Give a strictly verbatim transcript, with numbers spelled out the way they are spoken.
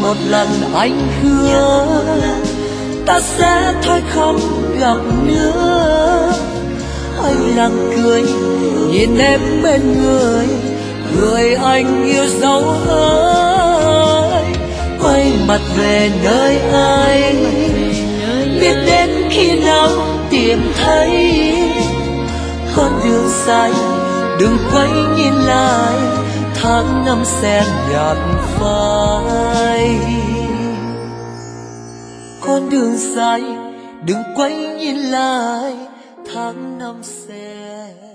một lần anh hứa ta sẽ thôi không gặp nữa. Anh lặng cười nhìn em bên người, người anh yêu dấu ơi. Quay mặt về nơi anh, biết đến khi nào tìm thấy. Con đường dài đừng quay nhìn lại, tháng năm sẽ nhạt phai. Con đường dài đừng quay nhìn lại, tháng năm sẽ